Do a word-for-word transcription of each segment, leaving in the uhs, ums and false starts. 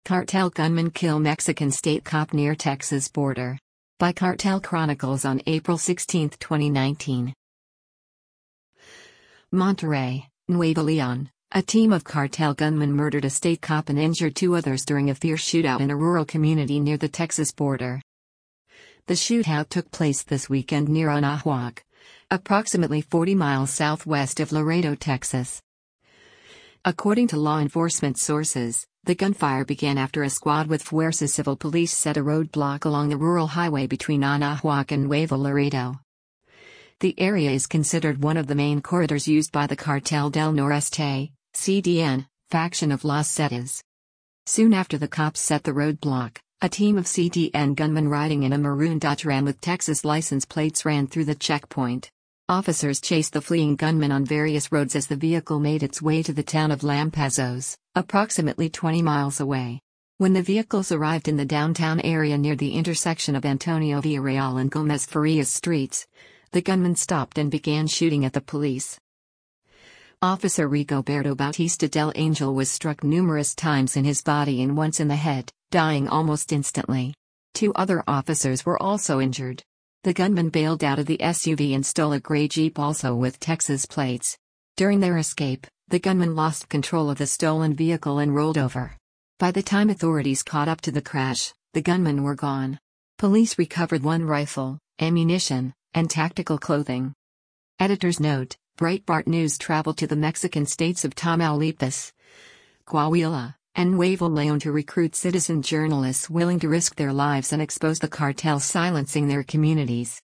Cartel gunman kill Mexican state cop near Texas border. By Cartel Chronicles on April sixteenth, twenty nineteen. Monterrey, Nuevo Leon. A team of cartel gunmen murdered a state cop and injured two others during a fierce shootout in a rural community near the Texas border. The shootout took place this weekend near Anahuac, approximately forty miles southwest of Laredo, Texas. According to law enforcement sources, the gunfire began after a squad with Fuerza Civil Police set a roadblock along the rural highway between Anahuac and Nuevo Laredo. The area is considered one of the main corridors used by the Cartel del Noreste, C D N, faction of Los Zetas. Soon after the cops set the roadblock, a team of C D N gunmen riding in a maroon Dodge Ram with Texas license plates ran through the checkpoint. Officers chased the fleeing gunmen on various roads as the vehicle made its way to the town of Lampazos, approximately twenty miles away. When the vehicles arrived in the downtown area near the intersection of Antonio Villarreal and Gomez Farias streets, the gunmen stopped and began shooting at the police. Officer Rigoberto Bautista del Angel was struck numerous times in his body and once in the head, dying almost instantly. Two other officers were also injured. The gunmen bailed out of the S U V and stole a gray Jeep also with Texas plates. During their escape, the gunmen lost control of the stolen vehicle and rolled over. By the time authorities caught up to the crash, the gunmen were gone. Police recovered one rifle, ammunition, and tactical clothing. Editor's note: Breitbart News traveled to the Mexican states of Tamaulipas, Coahuila, and Nuevo León to recruit citizen journalists willing to risk their lives and expose the cartels silencing their communities.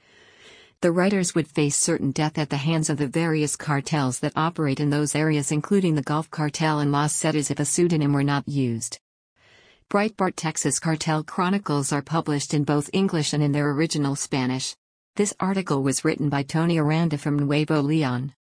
The writers would face certain death at the hands of the various cartels that operate in those areas, including the Gulf Cartel and Los Zetas, if a pseudonym were not used. Breitbart Texas Cartel Chronicles are published in both English and in their original Spanish. This article was written by Tony Aranda from Nuevo León.